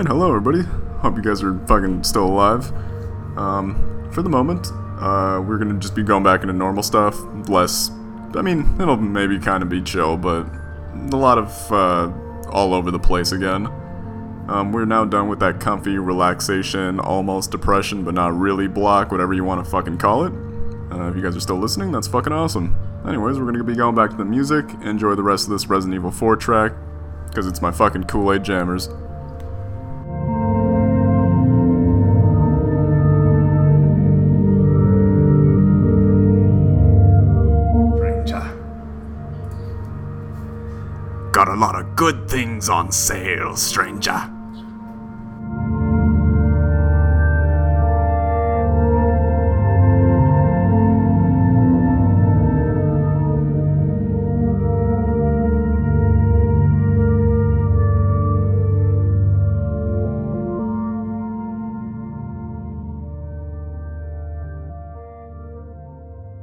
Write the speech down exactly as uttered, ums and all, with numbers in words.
Alright, hello everybody. Hope you guys are fucking still alive. Um, for the moment, uh, we're gonna just be going back into normal stuff. Less, I mean, it'll maybe kind of be chill, but a lot of, uh, all over the place again. Um, we're now done with that comfy relaxation, almost depression, but not really block, whatever you want to fucking call it. Uh, if you guys are still listening, that's fucking awesome. Anyways, we're gonna be going back to the music. Enjoy the rest of this Resident Evil four track, because it's my fucking Kool-Aid Jammers. Got a lot of good things on sale, stranger.